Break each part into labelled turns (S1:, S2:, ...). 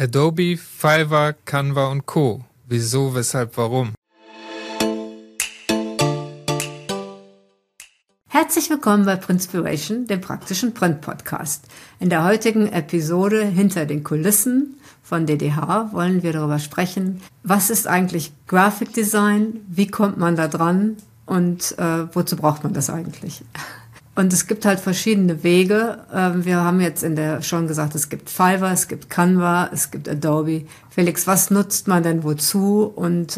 S1: Adobe, Fiverr, Canva und Co. Wieso, weshalb, warum?
S2: Herzlich willkommen bei Printspiration, dem praktischen Print-Podcast. In der heutigen Episode Hinter den Kulissen von DDH wollen wir darüber sprechen, was ist eigentlich Graphic Design, wie kommt man da dran und wozu braucht man das eigentlich? Und es gibt halt verschiedene Wege. Wir haben jetzt schon gesagt, es gibt Fiverr, es gibt Canva, es gibt Adobe. Felix, was nutzt man denn wozu und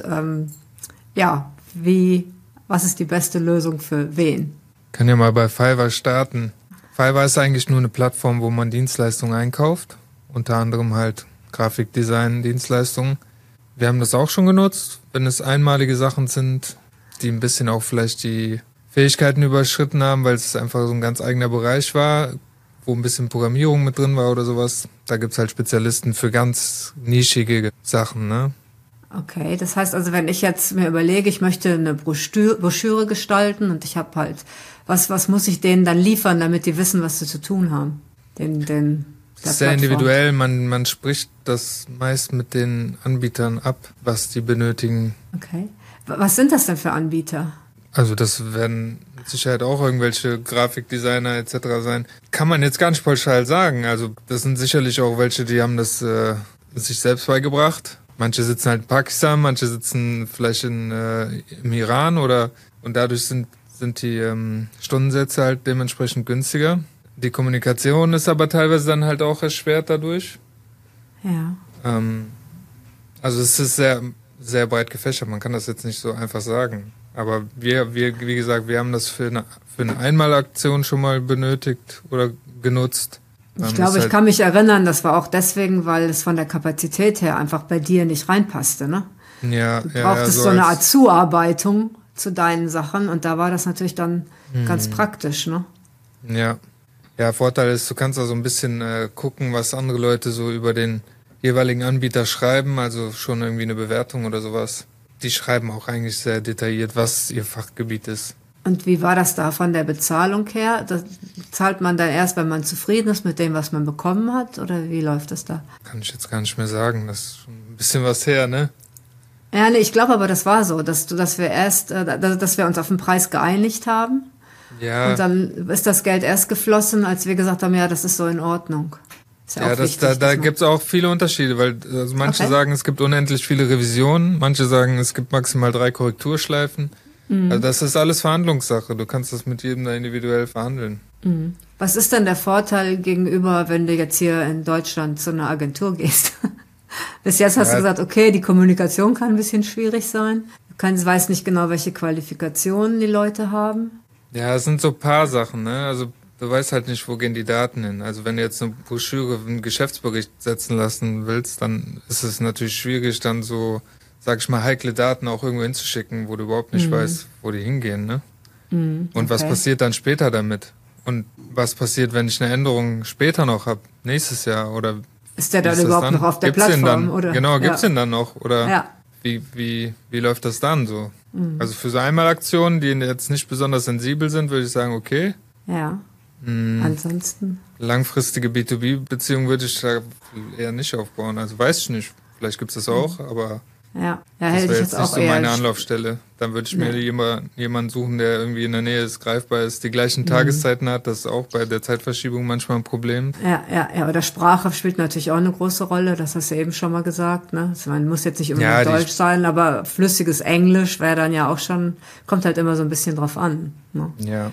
S2: was ist die beste Lösung für wen?
S1: Kann ja mal bei Fiverr starten. Fiverr ist eigentlich nur eine Plattform, wo man Dienstleistungen einkauft. Unter anderem halt Grafikdesign-Dienstleistungen. Wir haben das auch schon genutzt, wenn es einmalige Sachen sind, die ein bisschen auch vielleicht die Fähigkeiten überschritten haben, weil es einfach so ein ganz eigener Bereich war, wo ein bisschen Programmierung mit drin war oder sowas. Da gibt's halt Spezialisten für ganz nischige Sachen, ne?
S2: Okay, das heißt also, wenn ich jetzt mir überlege, ich möchte eine Broschüre gestalten und ich habe halt, was muss ich denen dann liefern, damit die wissen, was sie zu tun haben?
S1: Das ist sehr individuell, man spricht das meist mit den Anbietern ab, was die benötigen.
S2: Okay, was sind das denn für Anbieter?
S1: Also das werden mit Sicherheit auch irgendwelche Grafikdesigner etc. sein. Kann man jetzt gar nicht pauschal sagen. Also das sind sicherlich auch welche, die haben das sich selbst beigebracht. Manche sitzen halt in Pakistan, manche sitzen vielleicht im Iran und dadurch sind die Stundensätze halt dementsprechend günstiger. Die Kommunikation ist aber teilweise dann halt auch erschwert dadurch.
S2: Ja.
S1: Also es ist sehr, sehr breit gefächert. Man kann das jetzt nicht so einfach sagen. Aber wir, wie gesagt, wir haben das für eine Einmalaktion schon mal benötigt oder genutzt.
S2: Ich glaube, ich kann mich erinnern, das war auch deswegen, weil es von der Kapazität her einfach bei dir nicht reinpasste, ne?
S1: Ja,
S2: du brauchtest so eine Art Zuarbeitung zu deinen Sachen und da war das natürlich dann ganz praktisch, ne?
S1: Ja. Ja, Vorteil ist, du kannst da so ein bisschen gucken, was andere Leute so über den jeweiligen Anbieter schreiben, also schon irgendwie eine Bewertung oder sowas. Die schreiben auch eigentlich sehr detailliert, was ihr Fachgebiet ist.
S2: Und wie war das da von der Bezahlung her? Das zahlt man dann erst, wenn man zufrieden ist mit dem, was man bekommen hat? Oder wie läuft das da?
S1: Kann ich jetzt gar nicht mehr sagen. Das ist schon ein bisschen was her, ne?
S2: Ja, nee, ich glaube aber, das war so, dass wir uns auf den Preis geeinigt haben.
S1: Ja.
S2: Und dann ist das Geld erst geflossen, als wir gesagt haben, ja, das ist so in Ordnung.
S1: Ja, da gibt's auch viele Unterschiede, weil also manche sagen, es gibt unendlich viele Revisionen, manche sagen, es gibt maximal 3 Korrekturschleifen. Also das ist alles Verhandlungssache. Du kannst das mit jedem da individuell verhandeln.
S2: Was ist denn der Vorteil gegenüber, wenn du jetzt hier in Deutschland zu einer Agentur gehst? Bis jetzt hast du gesagt, okay, die Kommunikation kann ein bisschen schwierig sein. Du weißt nicht genau, welche Qualifikationen die Leute haben.
S1: Ja, es sind so ein paar Sachen, ne? Also du weißt halt nicht, wo gehen die Daten hin. Also wenn du jetzt eine Broschüre, einen Geschäftsbericht setzen lassen willst, dann ist es natürlich schwierig, dann so, sag ich mal, heikle Daten auch irgendwo hinzuschicken, wo du überhaupt nicht weißt, wo die hingehen, ne? Und was passiert dann später damit? Und was passiert, wenn ich eine Änderung später noch habe, nächstes Jahr? Oder
S2: ist der dann überhaupt noch auf der Plattform?
S1: Oder? Genau, gibt's den dann noch? Oder wie läuft das dann so? Also für so Einmalaktionen, die jetzt nicht besonders sensibel sind, würde ich sagen, okay.
S2: Ja. Ansonsten?
S1: Langfristige B2B-Beziehungen würde ich da eher nicht aufbauen. Also weiß ich nicht. Vielleicht gibt's das auch, aber
S2: das
S1: wäre
S2: jetzt
S1: jetzt nicht
S2: auch
S1: so meine Anlaufstelle. Dann würde ich mir jemanden suchen, der irgendwie in der Nähe ist, greifbar ist, die gleichen Tageszeiten hat. Das ist auch bei der Zeitverschiebung manchmal ein Problem.
S2: Ja, oder Sprache spielt natürlich auch eine große Rolle. Das hast du eben schon mal gesagt, ne? Also man muss jetzt nicht unbedingt Deutsch sein, aber flüssiges Englisch wäre dann ja auch schon, kommt halt immer so ein bisschen drauf an, ne?
S1: Ja.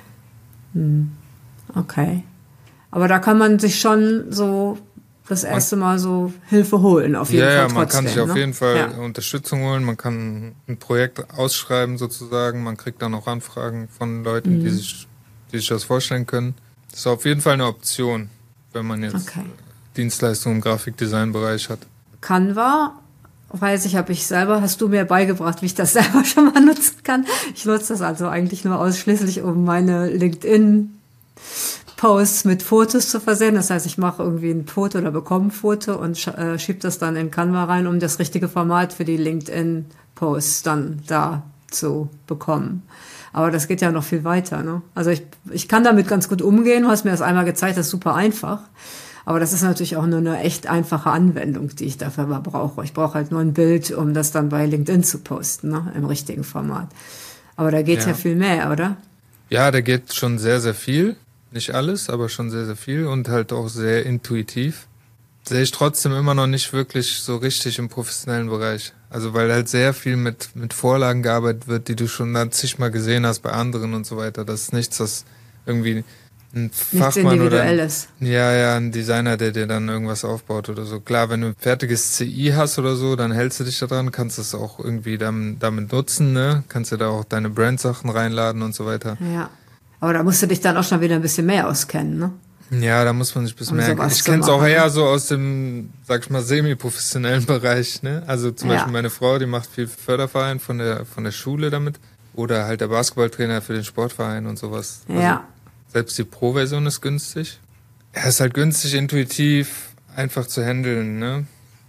S2: Okay. Aber da kann man sich schon so das erste Mal so Hilfe holen, auf jeden Fall trotzdem.
S1: Ja, man kann sich auf jeden Fall Unterstützung holen. Man kann ein Projekt ausschreiben sozusagen. Man kriegt dann auch Anfragen von Leuten, die sich das vorstellen können. Das ist auf jeden Fall eine Option, wenn man jetzt Dienstleistungen im Grafikdesign-Bereich hat.
S2: Canva, hast du mir beigebracht, wie ich das selber schon mal nutzen kann. Ich nutze das also eigentlich nur ausschließlich, um meine LinkedIn-Posts mit Fotos zu versehen. Das heißt, ich mache irgendwie ein Foto oder bekomme ein Foto und schiebe das dann in Canva rein, um das richtige Format für die LinkedIn-Posts dann da zu bekommen. Aber das geht ja noch viel weiter, ne? Also ich kann damit ganz gut umgehen. Du hast mir das einmal gezeigt, das ist super einfach. Aber das ist natürlich auch nur eine echt einfache Anwendung, die ich dafür mal brauche. Ich brauche halt nur ein Bild, um das dann bei LinkedIn zu posten, ne, im richtigen Format. Aber da geht ja viel mehr, oder?
S1: Ja, da geht schon sehr, sehr viel. Nicht alles, aber schon sehr, sehr viel und halt auch sehr intuitiv. Sehe ich trotzdem immer noch nicht wirklich so richtig im professionellen Bereich. Also weil halt sehr viel mit Vorlagen gearbeitet wird, die du schon zigmal gesehen hast bei anderen und so weiter. Das ist nichts, was irgendwie ein Fachmann oder ein Designer, der dir dann irgendwas aufbaut oder so. Klar, wenn du ein fertiges CI hast oder so, dann hältst du dich da dran, kannst es auch irgendwie damit nutzen, ne? Kannst du da auch deine Brandsachen reinladen und so weiter.
S2: Ja, aber da musst du dich dann auch schon wieder ein bisschen mehr auskennen, ne?
S1: Ja, da muss man sich ein bisschen mehr. Ich kenne es auch eher so aus dem, sag ich mal, semi-professionellen Bereich, ne? Also zum Beispiel meine Frau, die macht viel Förderverein von der Schule damit. Oder halt der Basketballtrainer für den Sportverein und sowas.
S2: Ja.
S1: Also selbst die Pro-Version ist günstig. Ja, ist halt günstig, intuitiv, einfach zu handeln, ne?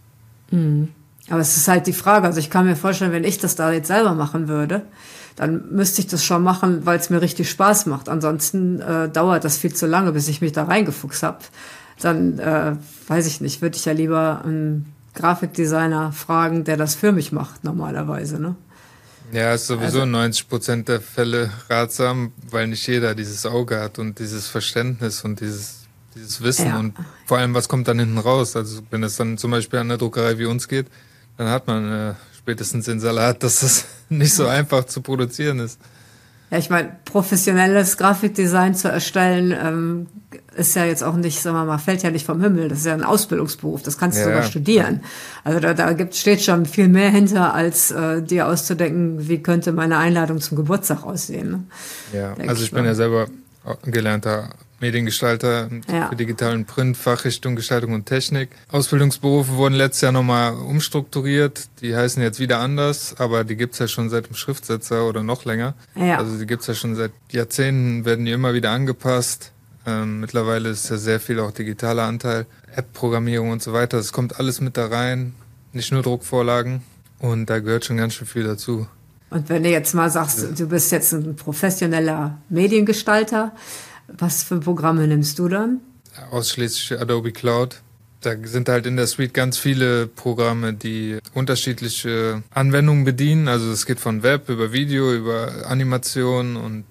S2: Mhm. Aber es ist halt die Frage, also ich kann mir vorstellen, wenn ich das da jetzt selber machen würde, dann müsste ich das schon machen, weil es mir richtig Spaß macht. Ansonsten dauert das viel zu lange, bis ich mich da reingefuchst habe. Dann, weiß ich nicht, würde ich ja lieber einen Grafikdesigner fragen, der das für mich macht normalerweise, ne?
S1: Ja, ist sowieso 90% der Fälle ratsam, weil nicht jeder dieses Auge hat und dieses Verständnis und dieses Wissen und vor allem, was kommt dann hinten raus? Also wenn es dann zum Beispiel an einer Druckerei wie uns geht, dann hat man spätestens den Salat, dass das nicht so einfach zu produzieren ist.
S2: Ja, ich meine, professionelles Grafikdesign zu erstellen, ist ja jetzt auch nicht, sagen wir mal, fällt ja nicht vom Himmel. Das ist ja ein Ausbildungsberuf, das kannst du sogar studieren. Also steht schon viel mehr hinter, als dir auszudenken, wie könnte meine Einladung zum Geburtstag aussehen. Ne?
S1: Ja, also ich bin ja selber gelernter Mediengestalter für digitalen Print, Fachrichtung Gestaltung und Technik. Ausbildungsberufe wurden letztes Jahr nochmal umstrukturiert. Die heißen jetzt wieder anders, aber die gibt's ja schon seit dem Schriftsetzer oder noch länger. Ja. Also die gibt's ja schon seit Jahrzehnten, werden die immer wieder angepasst. Mittlerweile ist ja sehr viel auch digitaler Anteil, App-Programmierung und so weiter. Das kommt alles mit da rein, nicht nur Druckvorlagen. Und da gehört schon ganz schön viel dazu.
S2: Und wenn du jetzt mal sagst, du bist jetzt ein professioneller Mediengestalter, was für Programme nimmst du dann?
S1: Ausschließlich Adobe Cloud. Da sind halt in der Suite ganz viele Programme, die unterschiedliche Anwendungen bedienen. Also es geht von Web über Video, über Animation und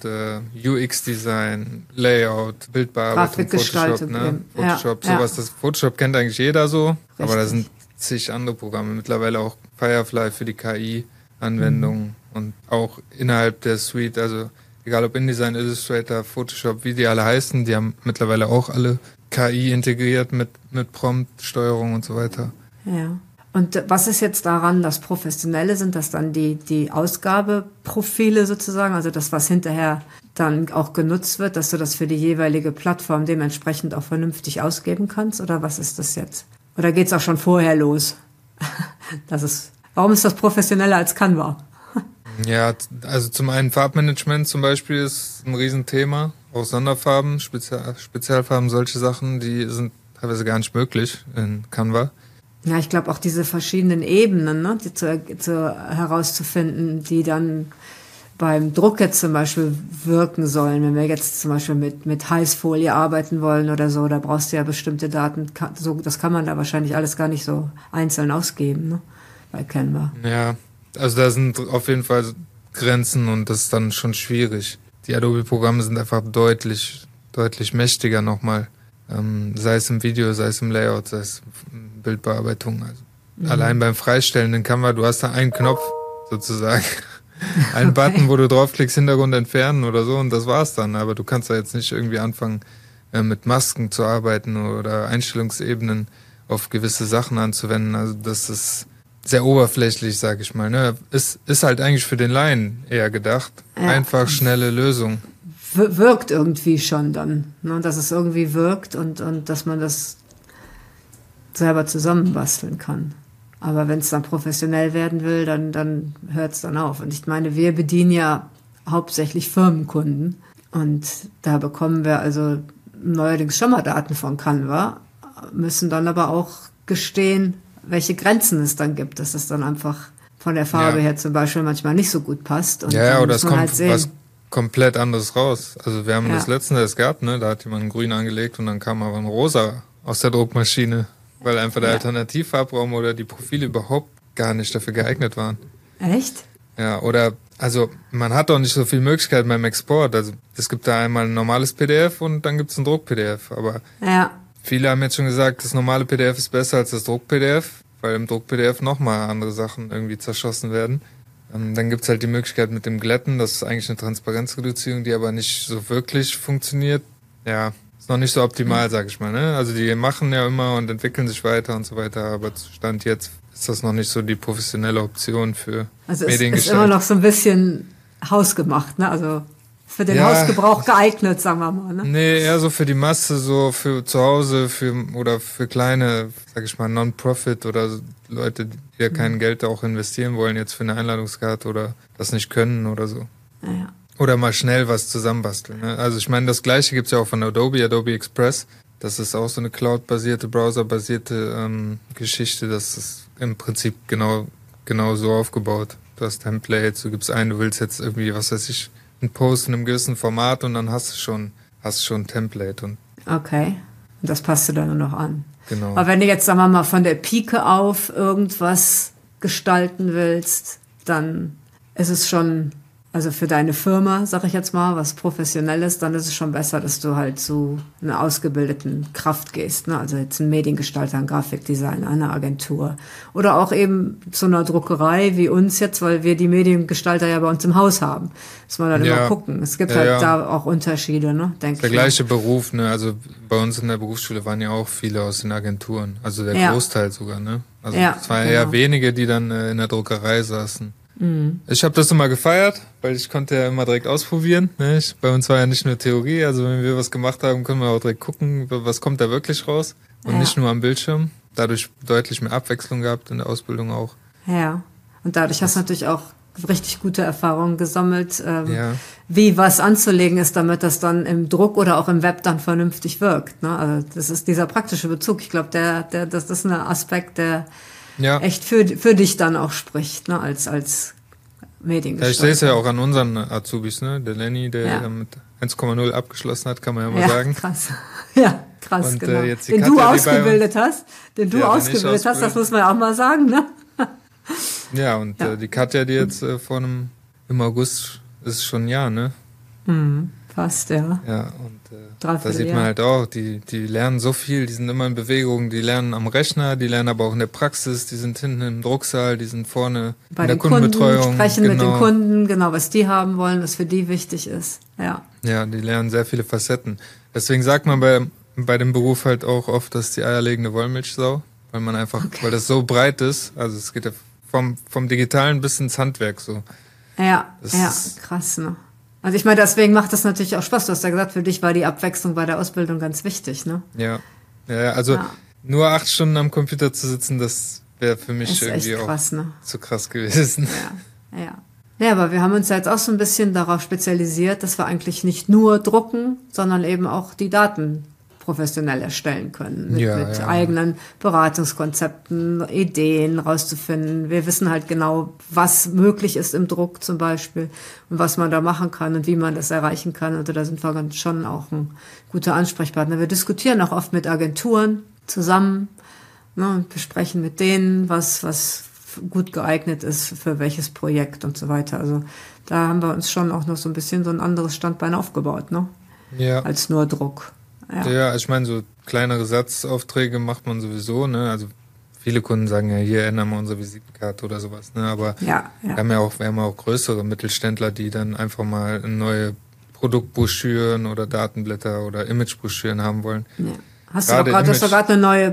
S1: UX-Design, Layout, Bildbearbeitung, Photoshop, ne? Photoshop, sowas. Das Photoshop kennt eigentlich jeder so, aber da sind zig andere Programme. Mittlerweile auch Firefly für die KI-Anwendungen und auch innerhalb der Suite, also egal ob InDesign, Illustrator, Photoshop, wie die alle heißen, die haben mittlerweile auch alle KI integriert mit Prompt-Steuerung und so weiter.
S2: Ja. Und was ist jetzt daran das Professionelle? Sind das dann die Ausgabeprofile sozusagen, also das, was hinterher dann auch genutzt wird, dass du das für die jeweilige Plattform dementsprechend auch vernünftig ausgeben kannst? Oder was ist das jetzt? Oder geht's auch schon vorher los? Warum ist das professioneller als Canva?
S1: Ja, also zum einen Farbmanagement zum Beispiel ist ein Riesenthema. Auch Sonderfarben, Spezialfarben, solche Sachen, die sind teilweise gar nicht möglich in Canva.
S2: Ja, ich glaube auch diese verschiedenen Ebenen, ne, die herauszufinden, die dann beim Druck jetzt zum Beispiel wirken sollen. Wenn wir jetzt zum Beispiel mit Heißfolie arbeiten wollen oder so, da brauchst du ja bestimmte Daten. Das kann man da wahrscheinlich alles gar nicht so einzeln ausgeben, ne, bei Canva.
S1: Ja, also da sind auf jeden Fall Grenzen und das ist dann schon schwierig. Die Adobe-Programme sind einfach deutlich mächtiger nochmal. Sei es im Video, sei es im Layout, sei es in Bildbearbeitung. Also allein beim Freistellen in Canva, du hast da einen Knopf sozusagen. Einen Button, wo du draufklickst, Hintergrund entfernen oder so und das war's dann. Aber du kannst da jetzt nicht irgendwie anfangen, mit Masken zu arbeiten oder Einstellungsebenen auf gewisse Sachen anzuwenden. Also das ist sehr oberflächlich, sag ich mal. Ne? Ist halt eigentlich für den Laien eher gedacht. Ja. Einfach, schnelle Lösung.
S2: Wirkt irgendwie schon dann. Ne? Dass es irgendwie wirkt und dass man das selber zusammenbasteln kann. Aber wenn es dann professionell werden will, dann hört es dann auf. Und ich meine, wir bedienen ja hauptsächlich Firmenkunden. Und da bekommen wir also neuerdings schon mal Daten von Canva, müssen dann aber auch gestehen, welche Grenzen es dann gibt, dass es dann einfach von der Farbe her zum Beispiel manchmal nicht so gut passt. Und
S1: ja, oder es kommt halt was komplett anderes raus. Also wir haben das letzte, das gab, ne, da hat jemand ein Grün angelegt und dann kam aber ein rosa aus der Druckmaschine, weil einfach der Alternativfarbraum oder die Profile überhaupt gar nicht dafür geeignet waren.
S2: Echt?
S1: Ja, oder, also man hat auch nicht so viel Möglichkeiten beim Export. Also es gibt da einmal ein normales PDF und dann gibt es ein Druck-PDF. Aber viele haben jetzt schon gesagt, das normale PDF ist besser als das Druck-PDF, weil im Druck-PDF nochmal andere Sachen irgendwie zerschossen werden. Dann gibt's halt die Möglichkeit mit dem Glätten, das ist eigentlich eine Transparenzreduzierung, die aber nicht so wirklich funktioniert. Ja, ist noch nicht so optimal, sag ich mal, ne? Also die machen ja immer und entwickeln sich weiter und so weiter, aber Stand jetzt ist das noch nicht so die professionelle Option für Mediengestaltung.
S2: Also es ist immer noch so ein bisschen hausgemacht, ne? Also für den Hausgebrauch geeignet, sagen wir mal, ne?
S1: Nee, eher so für die Masse, so für zu Hause, oder für kleine, sag ich mal, Non-Profit oder Leute, die ja kein Geld auch investieren wollen, jetzt für eine Einladungskarte oder das nicht können oder so.
S2: Ja.
S1: Oder mal schnell was zusammenbasteln. Ne? Also ich meine, das Gleiche gibt's ja auch von Adobe Express. Das ist auch so eine Cloud-basierte, Browser-basierte Geschichte. Das ist im Prinzip genau so aufgebaut. Du hast Templates, du gibst ein, du willst jetzt irgendwie, was weiß ich, einen Post in einem gewissen Format und dann hast du schon ein Template. Und
S2: okay, und das passt du dann nur noch an.
S1: Genau.
S2: Aber wenn du jetzt, sagen wir mal, von der Pike auf irgendwas gestalten willst, dann ist es schon, also für deine Firma, sag ich jetzt mal, was Professionelles, dann ist es schon besser, dass du halt zu einer ausgebildeten Kraft gehst, ne? Also jetzt ein Mediengestalter, ein Grafikdesigner, eine Agentur. Oder auch eben zu einer Druckerei wie uns jetzt, weil wir die Mediengestalter ja bei uns im Haus haben. Muss man dann immer gucken. Es gibt da auch Unterschiede, ne? Denke ich.
S1: Der gleiche Beruf, ne? Also bei uns in der Berufsschule waren ja auch viele aus den Agenturen. Also der Großteil sogar, ne? Also es waren eher wenige, die dann in der Druckerei saßen. Ich habe das immer gefeiert, weil ich konnte ja immer direkt ausprobieren. Ne? Bei uns war ja nicht nur Theorie, also wenn wir was gemacht haben, können wir auch direkt gucken, was kommt da wirklich raus und nicht nur am Bildschirm. Dadurch deutlich mehr Abwechslung gehabt in der Ausbildung auch.
S2: Ja, und dadurch hast du natürlich auch richtig gute Erfahrungen gesammelt, wie was anzulegen ist, damit das dann im Druck oder auch im Web dann vernünftig wirkt. Ne? Also das ist dieser praktische Bezug. Ich glaube, das ist ein Aspekt, der echt für dich dann auch spricht, ne, als Mediengestalter.
S1: Ja, ich sehe es ja auch an unseren Azubis, ne? Der Lenny, der mit 1,0 abgeschlossen hat, kann man ja mal sagen.
S2: Krass. Ja, krass,
S1: und,
S2: genau.
S1: Jetzt
S2: Den du ausgebildet hast, das muss man ja auch mal sagen, ne?
S1: Ja, und die Katja, die jetzt im August ist schon ein Jahr, ne?
S2: Fast, ja.
S1: Ja, und da sieht man halt auch, die lernen so viel, die sind immer in Bewegung, die lernen am Rechner, die lernen aber auch in der Praxis, die sind hinten im Drucksaal, die sind vorne
S2: bei
S1: in der
S2: Kundenbetreuung. Sprechen mit den Kunden, genau, was die haben wollen, was für die wichtig ist, ja.
S1: Ja, die lernen sehr viele Facetten. Deswegen sagt man bei dem Beruf halt auch oft, dass die eierlegende Wollmilchsau, weil man einfach, weil das so breit ist, also es geht ja vom Digitalen bis ins Handwerk so.
S2: Ja, krass, ne? Also ich meine, deswegen macht das natürlich auch Spaß. Du hast ja gesagt, für dich war die Abwechslung bei der Ausbildung ganz wichtig, ne?
S1: Ja, also nur 8 Stunden am Computer zu sitzen, das wäre für mich irgendwie
S2: krass,
S1: auch zu krass gewesen.
S2: Ja, aber wir haben uns ja jetzt auch so ein bisschen darauf spezialisiert, dass wir eigentlich nicht nur drucken, sondern eben auch die Daten professionell erstellen können. Mit eigenen Beratungskonzepten, Ideen rauszufinden. Wir wissen halt genau, was möglich ist im Druck zum Beispiel und was man da machen kann und wie man das erreichen kann. Also da sind wir schon auch ein guter Ansprechpartner. Wir diskutieren auch oft mit Agenturen zusammen, ne, und besprechen mit denen, was gut geeignet ist für welches Projekt und so weiter. Also da haben wir uns schon auch noch so ein bisschen so ein anderes Standbein aufgebaut, ne?
S1: Ja.
S2: Als nur Druck.
S1: Ja, ich meine, so kleinere Satzaufträge macht man sowieso, ne? Also viele Kunden sagen ja, hier ändern wir unsere Visitenkarte oder sowas, ne? Aber wir haben ja auch größere Mittelständler, die dann einfach mal neue Produktbroschüren oder Datenblätter oder Imagebroschüren haben wollen.
S2: Ja. Hast du gerade eine neue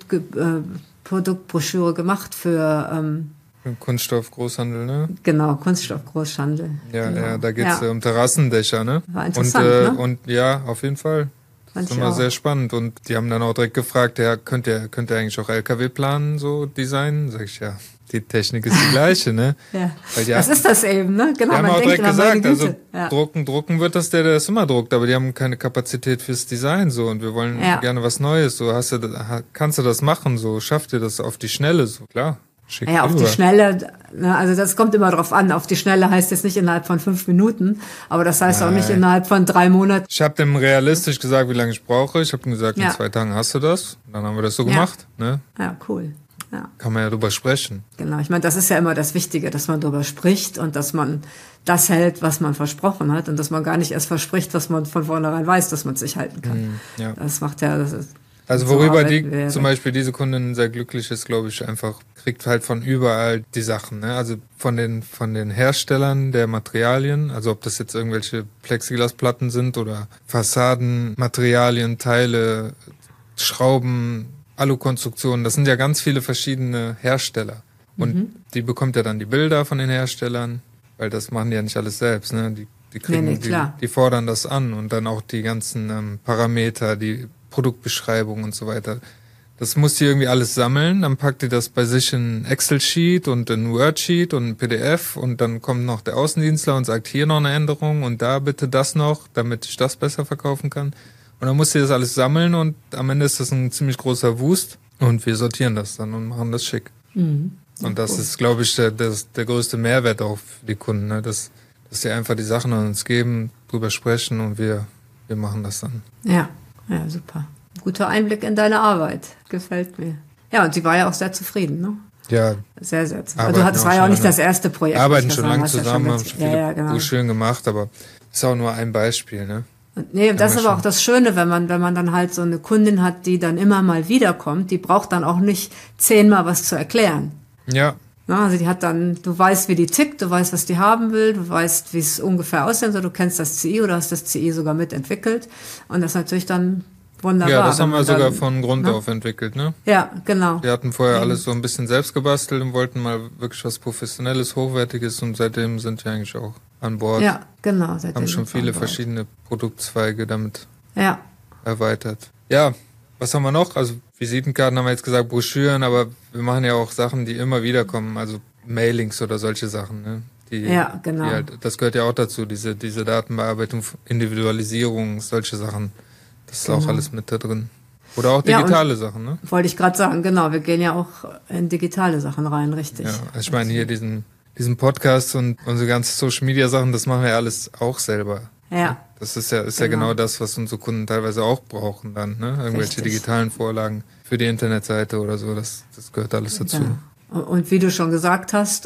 S2: Produktbroschüre gemacht für
S1: Kunststoffgroßhandel, ne?
S2: Genau, Kunststoffgroßhandel.
S1: Ja,
S2: genau.
S1: Da geht's um Terrassendächer, ne?
S2: War interessant, ne?
S1: Und ja, auf jeden Fall. Das ist immer sehr spannend. Und die haben dann auch direkt gefragt, könnt ihr eigentlich auch LKW planen, so designen? Sag ich, die Technik ist die gleiche, ne?
S2: Ja. Das ist das eben, ne? Genau,
S1: die haben
S2: man
S1: auch
S2: denkt
S1: direkt gesagt, also
S2: ja.
S1: drucken wird das, der das immer druckt, aber die haben keine Kapazität fürs Design, so, und wir wollen gerne was Neues, so, kannst du das machen, so, schafft ihr das auf die Schnelle, so, klar. Schick
S2: Ja, auf die Schnelle, ne, also das kommt immer drauf an. Auf die Schnelle heißt jetzt nicht innerhalb von 5 Minuten, aber das heißt auch nicht innerhalb von 3 Monaten.
S1: Ich habe dem realistisch gesagt, wie lange ich brauche. Ich habe ihm gesagt, in 2 Tagen hast du das. Und dann haben wir das so gemacht. Ne?
S2: Ja, cool. Ja.
S1: Kann man ja drüber sprechen.
S2: Genau, ich meine, das ist ja immer das Wichtige, dass man drüber spricht und dass man das hält, was man versprochen hat und dass man gar nicht erst verspricht, was man von vornherein weiß, dass man es sich halten kann.
S1: Ja.
S2: Das macht ja... Das ist,
S1: also worüber zum Beispiel diese Kundin sehr glücklich ist, glaube ich, einfach kriegt halt von überall die Sachen, ne? Also von den Herstellern der Materialien, also ob das jetzt irgendwelche Plexiglasplatten sind oder Fassadenmaterialien, Teile, Schrauben, Alukonstruktionen, das sind ja ganz viele verschiedene Hersteller. Und die bekommt ja dann die Bilder von den Herstellern, weil das machen die ja nicht alles selbst, ne? Die kriegen, die fordern das an und dann auch die ganzen Parameter, die Produktbeschreibung und so weiter. Das muss die irgendwie alles sammeln, dann packt die das bei sich in Excel-Sheet und in Word-Sheet und ein PDF und dann kommt noch der Außendienstler und sagt, hier noch eine Änderung und da bitte das noch, damit ich das besser verkaufen kann. Und dann muss sie das alles sammeln und am Ende ist das ein ziemlich großer Wust und wir sortieren das dann und machen das schick. Und das ist, glaube ich, der größte Mehrwert auch für die Kunden, ne? Dass sie einfach die Sachen an uns geben, drüber sprechen und wir machen das dann.
S2: Ja, super. Guter Einblick in deine Arbeit. Gefällt mir. Ja, und sie war ja auch sehr zufrieden, ne?
S1: Ja.
S2: Sehr, sehr zufrieden. Also das war ja auch nicht das erste Projekt.
S1: Wir arbeiten schon lange zusammen, haben schon viele Broschüren gemacht, aber ist auch nur ein Beispiel, ne?
S2: Und das ist aber auch das Schöne, wenn man dann halt so eine Kundin hat, die dann immer mal wiederkommt, die braucht dann auch nicht 10-mal was zu erklären.
S1: Ja.
S2: Also die hat dann, du weißt, wie die tickt, du weißt, was die haben will, du weißt, wie es ungefähr aussehen soll, du kennst das CI oder hast das CI sogar mitentwickelt. Und das ist natürlich dann wunderbar.
S1: Ja, das haben wir sogar von Grund auf entwickelt, ne?
S2: Ja, genau.
S1: Wir hatten vorher alles so ein bisschen selbst gebastelt und wollten mal wirklich was Professionelles, Hochwertiges und seitdem sind wir eigentlich auch an Bord.
S2: Ja, genau.
S1: Haben schon viele verschiedene Produktzweige damit
S2: ja.
S1: erweitert. Ja, was haben wir noch? Also Visitenkarten haben wir jetzt gesagt, Broschüren, aber wir machen ja auch Sachen, die immer wieder kommen, also Mailings oder solche Sachen, ne?
S2: Ja, genau.
S1: Die halt, das gehört ja auch dazu, diese Datenbearbeitung, Individualisierung, solche Sachen. Das ist auch alles mit da drin. Oder auch digitale Sachen, ne?
S2: Wollte ich gerade sagen, genau. Wir gehen ja auch in digitale Sachen rein, richtig.
S1: Ja, also ich meine hier diesen Podcast und unsere ganzen Social Media Sachen, das machen wir ja alles auch selber.
S2: Ja.
S1: Das ist ja genau das, was unsere Kunden teilweise auch brauchen dann, ne? Irgendwelche digitalen Vorlagen für die Internetseite oder so, das gehört alles dazu.
S2: Ja. Und wie du schon gesagt hast,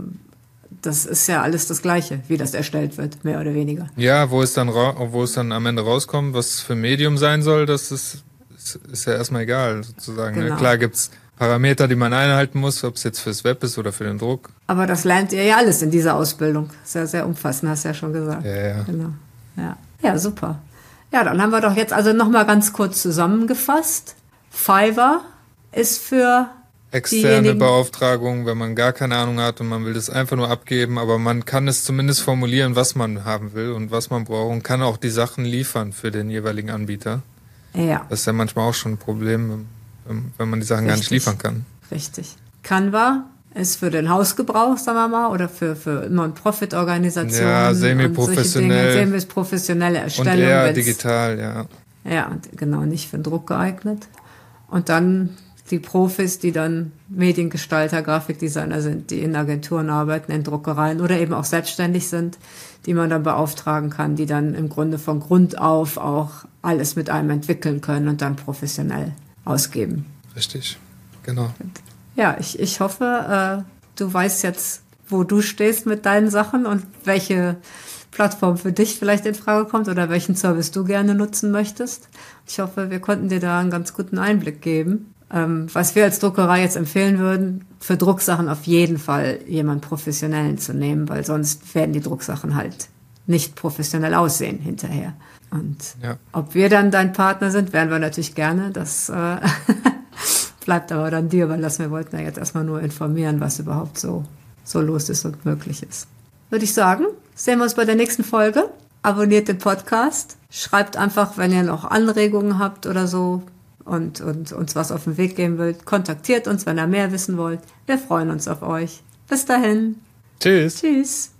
S2: das ist ja alles das Gleiche, wie das erstellt wird, mehr oder weniger.
S1: Ja, wo es dann am Ende rauskommt, was es für ein Medium sein soll, das ist ja erstmal egal, sozusagen. Genau. Ne? Klar gibt's Parameter, die man einhalten muss, ob es jetzt fürs Web ist oder für den Druck.
S2: Aber das lernt ihr ja alles in dieser Ausbildung. Sehr, sehr umfassend, hast du ja schon gesagt.
S1: Ja.
S2: Genau. Ja, super. Ja, dann haben wir doch jetzt also nochmal ganz kurz zusammengefasst. Fiverr ist für
S1: externe Beauftragung, wenn man gar keine Ahnung hat und man will das einfach nur abgeben, aber man kann es zumindest formulieren, was man haben will und was man braucht und kann auch die Sachen liefern für den jeweiligen Anbieter. Ja. Das ist ja manchmal auch schon ein Problem, wenn man die Sachen gar nicht liefern kann.
S2: Richtig. Canva ist für den Hausgebrauch, sagen wir mal, oder für Non-Profit-Organisationen.
S1: Ja, semi-professionell.
S2: Semi-professionelle Erstellung.
S1: Und eher digital, ja.
S2: Ja, und genau, nicht für den Druck geeignet. Und dann die Profis, die dann Mediengestalter, Grafikdesigner sind, die in Agenturen arbeiten, in Druckereien oder eben auch selbstständig sind, die man dann beauftragen kann, die dann im Grunde von Grund auf auch alles mit einem entwickeln können und dann professionell ausgeben.
S1: Richtig, genau.
S2: Ja, ich hoffe, du weißt jetzt, wo du stehst mit deinen Sachen und welche Plattform für dich vielleicht in Frage kommt oder welchen Service du gerne nutzen möchtest. Ich hoffe, wir konnten dir da einen ganz guten Einblick geben. Was wir als Druckerei jetzt empfehlen würden, für Drucksachen auf jeden Fall jemanden Professionellen zu nehmen, weil sonst werden die Drucksachen halt nicht professionell aussehen hinterher. Und ob wir dann dein Partner sind, wären wir natürlich gerne. Das bleibt aber dann dir, weil wir wollten ja jetzt erstmal nur informieren, was überhaupt so los ist und möglich ist. Würde ich sagen, sehen wir uns bei der nächsten Folge. Abonniert den Podcast. Schreibt einfach, wenn ihr noch Anregungen habt oder so und uns was auf den Weg geben wollt. Kontaktiert uns, wenn ihr mehr wissen wollt. Wir freuen uns auf euch. Bis dahin.
S1: Tschüss.
S2: Tschüss.